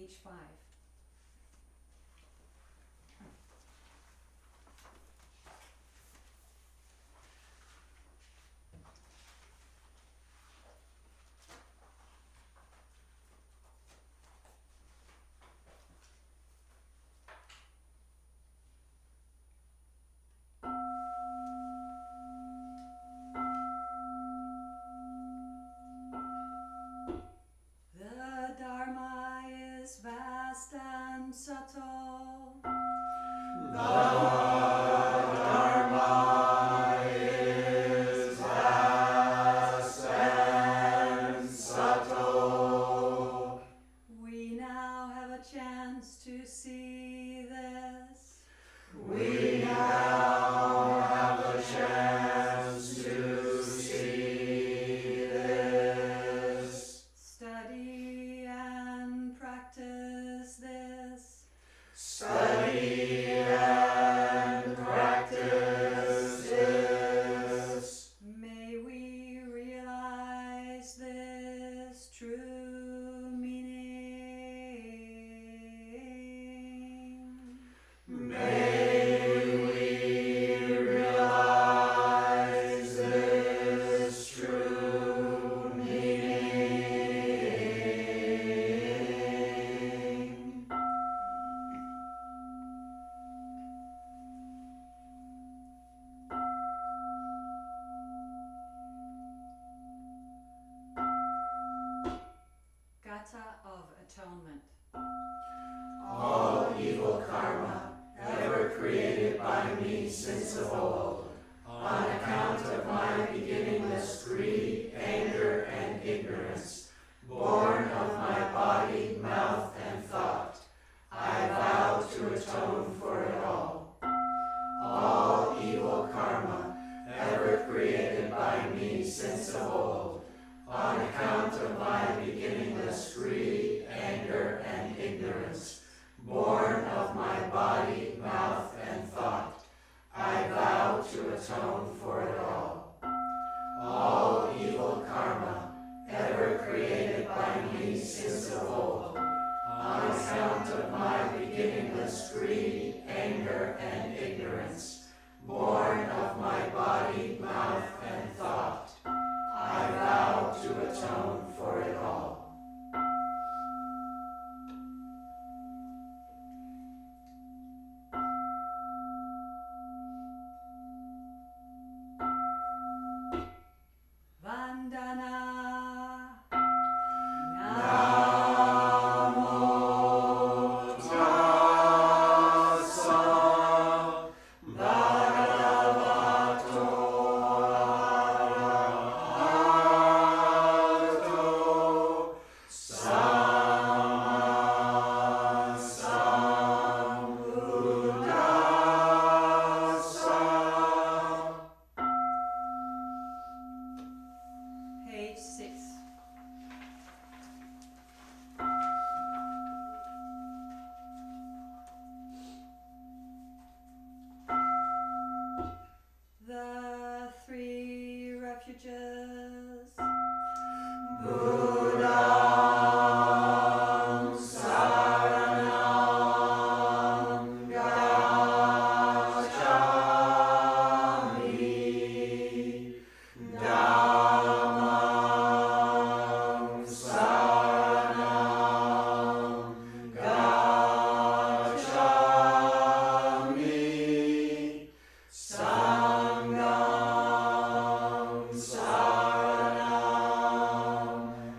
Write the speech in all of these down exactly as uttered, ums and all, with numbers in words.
page five. The Dharma is vast and subtle. The Dharma is vast and subtle. We now have a chance to see this. We now have a chance to see this. Study and practice this. Study and practice this. May we realize this true meaning. May we realize this true meaning. Gatha of Atonement. All evil karma ever created by me since of old, on account of my beginningless greed, anger, and ignorance, born of my body, mouth, and thought, I vow to atone for it all. All evil karma ever created by me since of old, on account of my beginningless greed, anger, and ignorance, born of my body, mouth, and thought, I vow to atone for it all. All evil karma ever created by me since of old, on account of my beginningless greed, anger, and ignorance, born of my body, mouth, and thought, I vow to atone for it all. Vandana. Namo tassa bhagavato arahato samma sambuddhassa. Page six. The three refuges. Buddham saranam gacchami, Dhammam saranam gacchami, Sangham saranam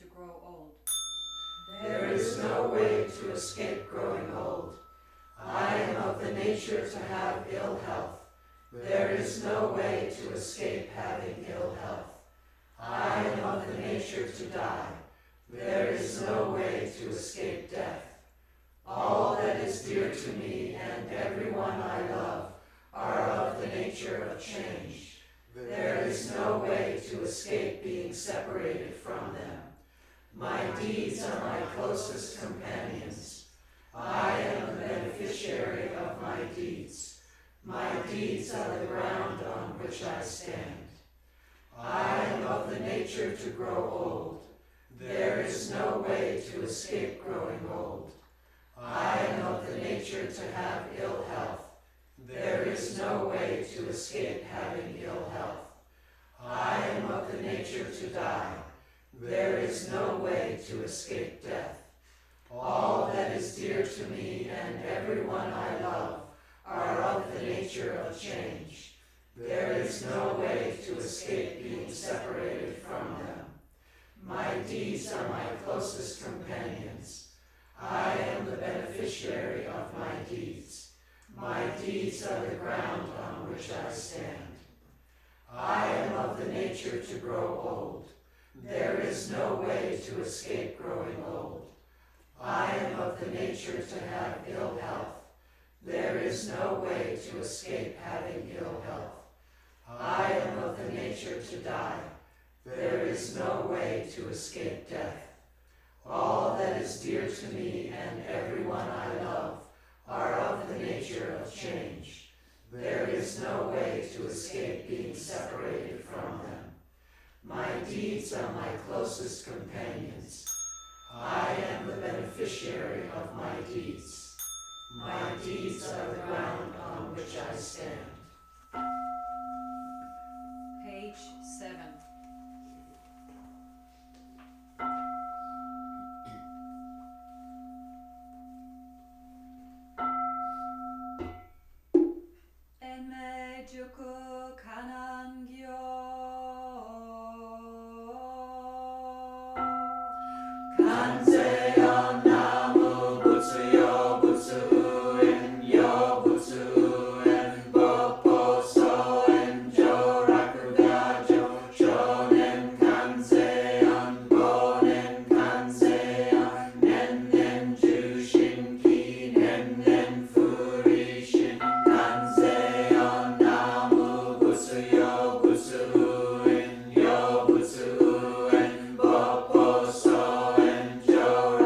to grow old. There is no way to escape growing old. I am of the nature to have ill health. There is no way to escape having ill health. I am of the nature to die. There is no way to escape death. All that is dear to me and everyone I love are of the nature of change. There is no way to escape being separated from them. My deeds are my closest companions. I am the beneficiary of my deeds. My deeds are the ground on which I stand. I am of the nature to grow old. There is no way to escape growing old. I am of the nature to have ill health. There is no way to escape having ill health. I am of the nature to die. There is no way to escape death. All that is dear to me and everyone I love are of the nature of change. There is no way to escape being separated from them. My deeds are my closest companions. I am the beneficiary of my deeds. My deeds are the ground on which I stand. I am of the nature to grow old. There is no way to escape growing old. I am of the nature to have ill health. There is no way to escape having ill health. I am of the nature to die. There is no way to escape death. All that is dear to me and everyone I love are of the nature of change. There is no way to escape being separated from them. My deeds are my closest companions. I am the beneficiary of my deeds. My deeds are the ground on which I stand. Page seven. Enme juku kanangyo. Kanzeyo namu butsuyo butsu en yo butsu en popo so en jo rakugajo shonen kanzeyon bonen kanzeyon nen nen jushin ki nen nen furishin kanzeyo namu butsuyo butsu en yo butsu en popo so en jo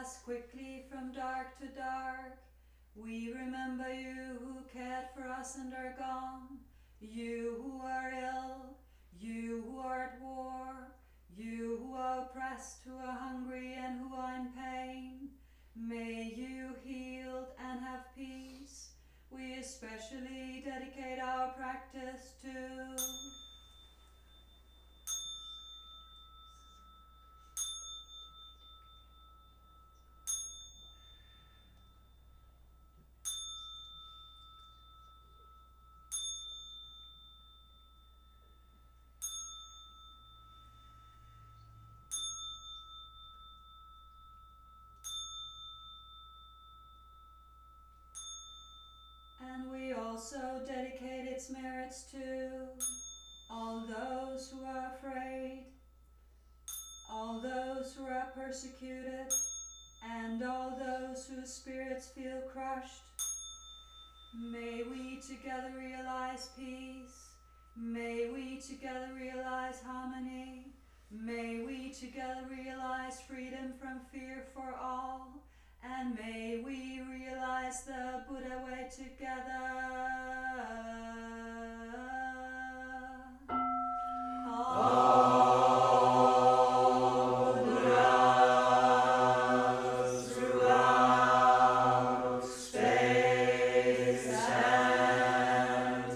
pass quickly from dark to dark. We remember you who cared for us and are gone, you who are ill, you who are at war, you who are oppressed, who are hungry and who are in pain. May you heal and have peace. We especially dedicate our practice to And we also dedicate its merits to all those who are afraid, all those who are persecuted, and all those whose spirits feel crushed. May we together realize peace. May we together realize harmony. May we together realize freedom from fear for all. And may we realize the Buddha way together. All Buddhas throughout space and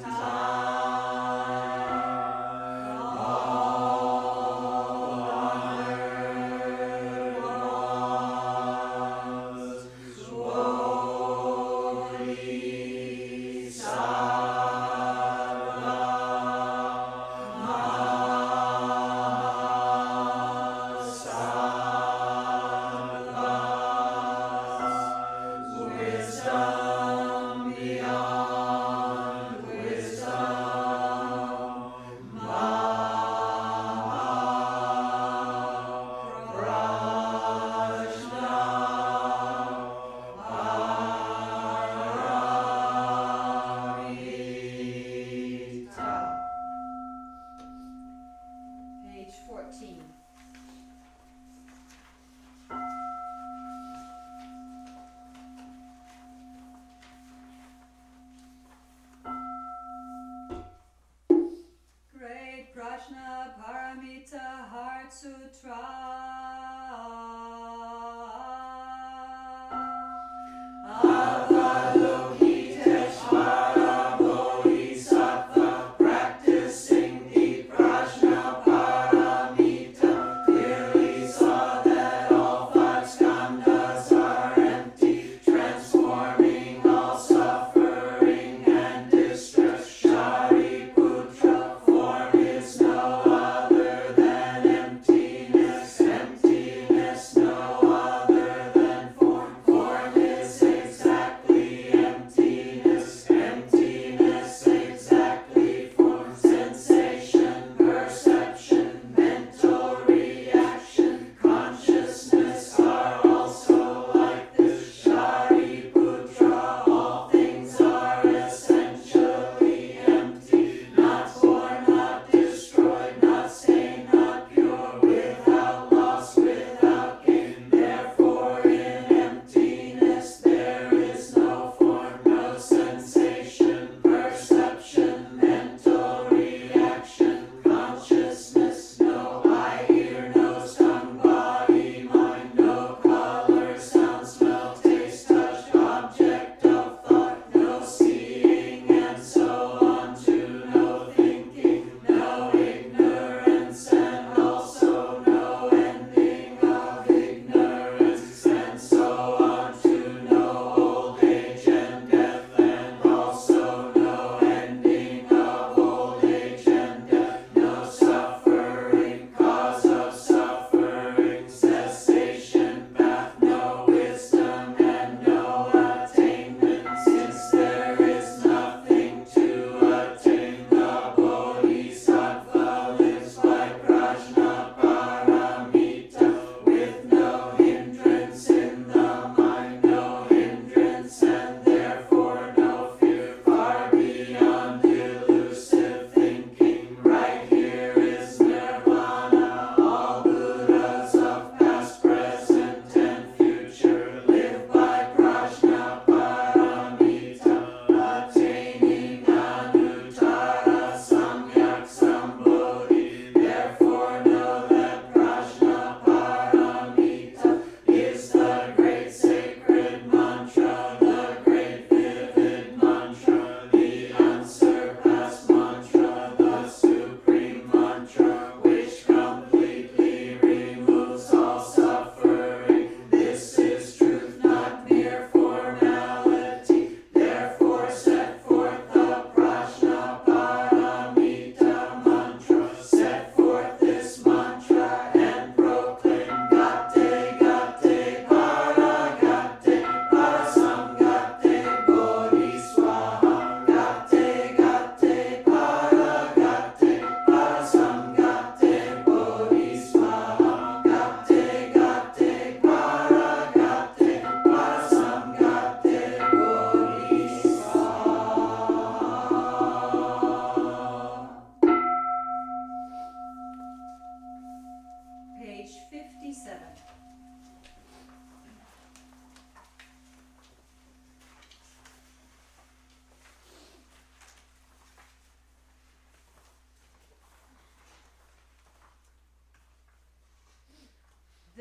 time. All honored ones, slowly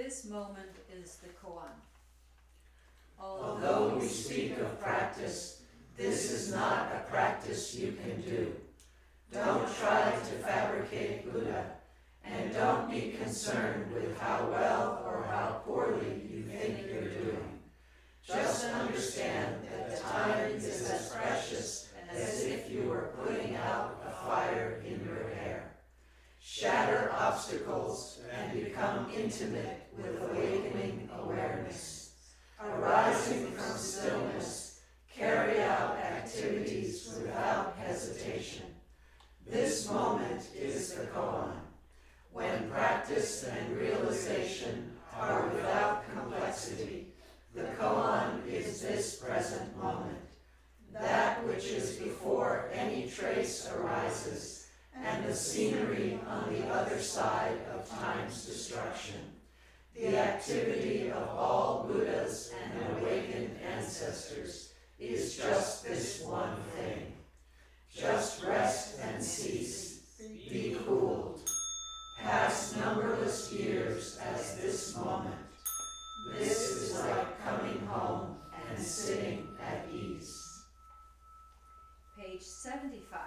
This moment is the koan. Although we speak of practice, this is not a practice you can do. Don't try to fabricate Buddha, and don't be concerned with how well or how poorly you think you're doing. Just understand that the time is as precious as if you were putting out a fire in your hair. Shatter obstacles and become intimate with awakening awareness. Arising from stillness, carry out activities without hesitation. This moment is the koan, when practice and realization are without complexity. The koan is this present moment, that which is before any trace arises, and the scenery on the other side of time's destruction. The activity of all Buddhas and awakened ancestors is just this one thing. Just rest and cease, be cooled. Pass numberless years as this moment. This is like coming home and sitting at ease. Page seventy-five.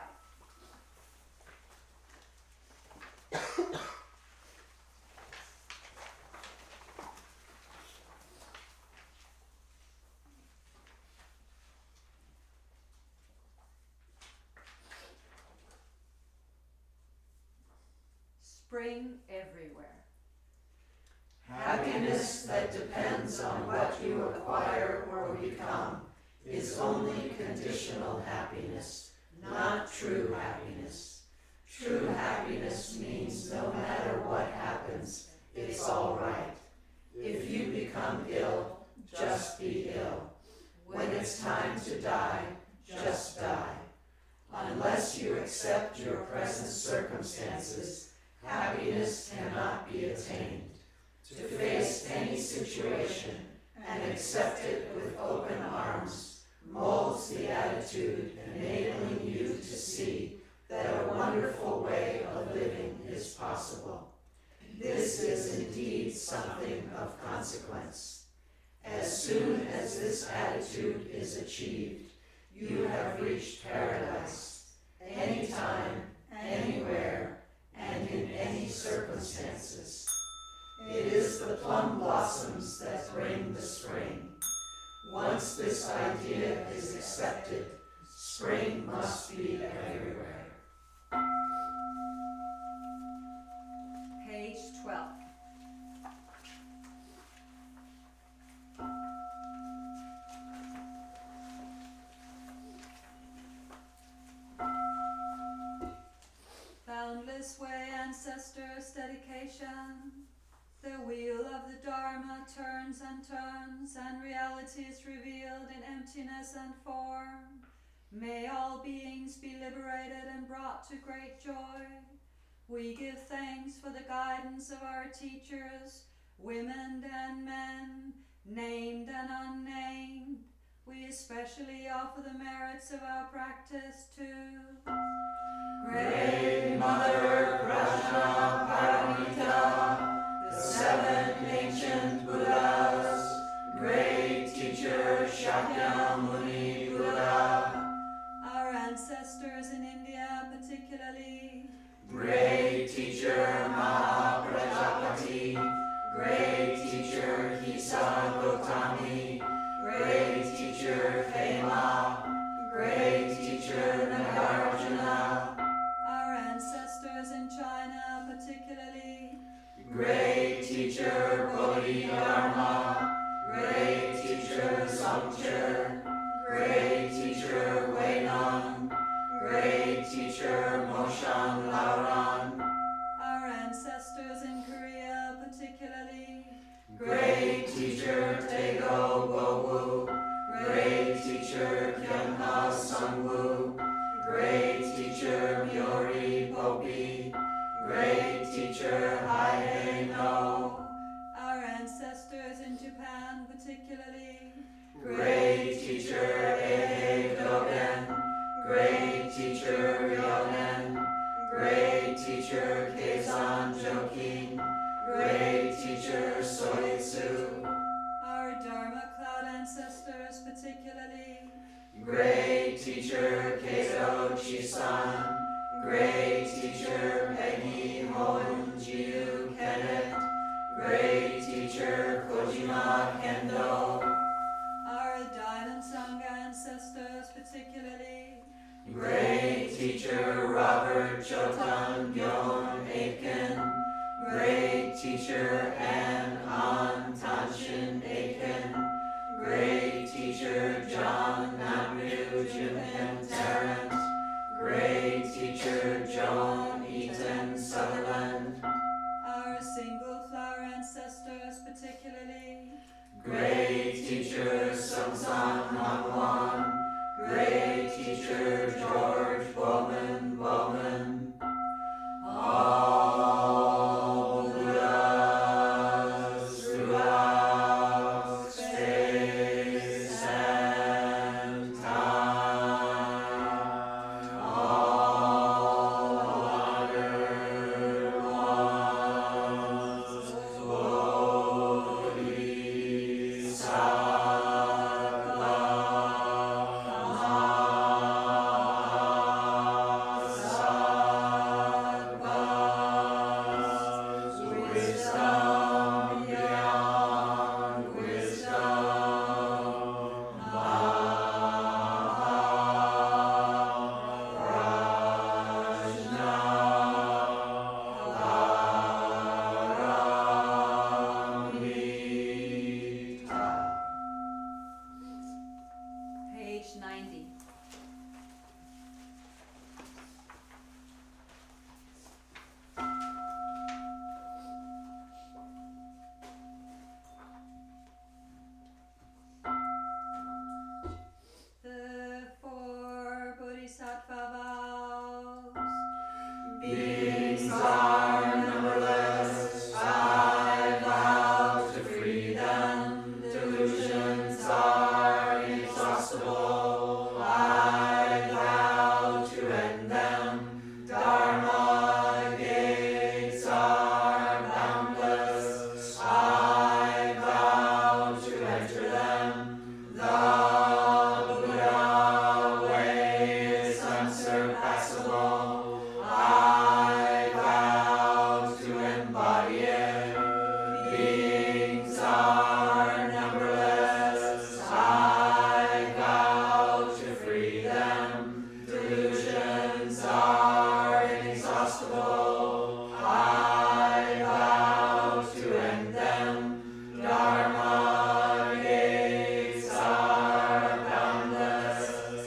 Spring everywhere. Happiness that depends on what you acquire or become is only conditional happiness, not true happiness. True happiness means no matter what happens, it's all right. If you become ill, just be ill. When it's time to die, just die. Unless you accept your present circumstances, happiness cannot be attained. To face any situation and accept it with open arms molds the attitude enabling you to see that a wonderful way of living is possible. This is indeed something of consequence. As soon as this attitude is achieved, you have reached paradise, anytime, anywhere, and in any circumstances. It is the plum blossoms that bring the spring. Once this idea is accepted, spring must be everywhere. Page twelve. Boundless way, ancestors' dedication. The wheel of the Dharma turns and turns, and reality is revealed in emptiness and form. May all beings be liberated and brought to great joy. We give thanks for the guidance of our teachers, women and men, named and unnamed. We especially offer the merits of our practice to Great Mother Prajnaparamita, the seven ancient Buddhas, great teacher Shakyamuni Buddha, our ancestors in India particularly, great teacher Mahaprajapati, great teacher Hisa Gotami, great teacher Khema, great teacher Nagarjuna, our ancestors in China particularly, great teacher Bodhidharma, great teacher Dzogchen, great teacher Huineng, great teacher Moshan Laoran, our ancestors in Korea particularly, great teacher Tego Bowu, great teacher Kyunha Sangwoo, great teacher Myori Popi, great teacher Haihei No, our ancestors in Japan particularly, great particularly. Great Teacher Kato Chisan, Great Teacher Peggy Hoen Jiu Kenneth, Great Teacher Kojima Kendo, Our Dainan Sangha ancestors particularly. Great Teacher Robert Chotan Gyon Aiken, Great Teacher Ann An Tanshin Aiken, Great Teacher John Namryu Jimhen Tarrant, Great Teacher Joan Eaton Sutherland, Our single flower ancestors particularly. Great Teacher Sungsan Hangwan, Great Teacher George Bowman Bowman, all Buddhas throughout space and time, all honored ones, Page ninety. The four Bodhisattva vows. beings are numberless. I vow to free them. Delusions are inexhaustible. I vow to end them. Dharma gates are boundless. I vow to enter them. The Buddha way is unsurpassable. I vow to embody it. Beings are numberless. I vow to free them. Delusions are inexhaustible. I vow to end them. Dharma gates are boundless.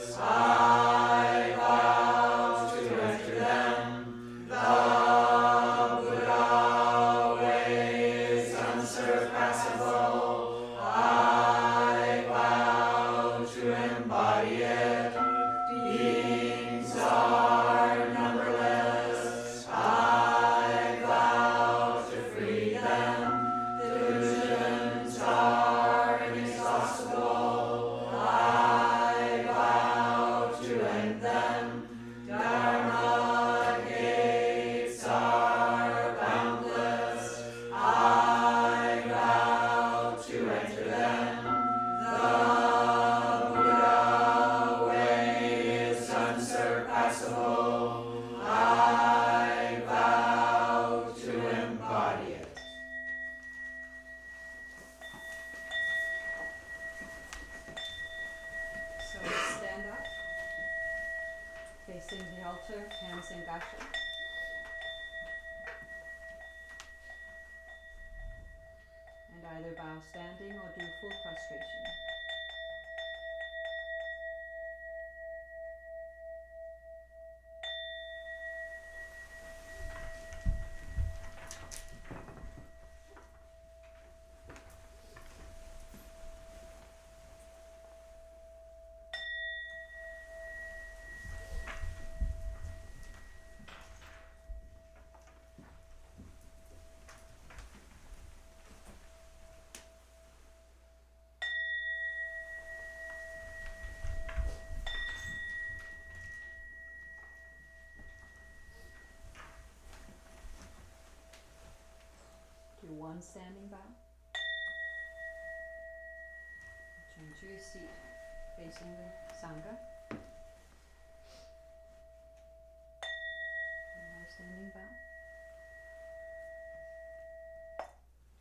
I vow to enter them. The Buddha way is unsurpassable. I vow to embody it. Beings are numberless. I vow to free them. Delusions are inexhaustible. I vow to end them. Dharma gates are boundless. I vow to enter them. The Buddha way is unsurpassable. I vow to embody it. So stand up, facing the altar, hands in gasha. And either bow standing or do full prostration. Do one standing bow. into your seat facing the Sangha.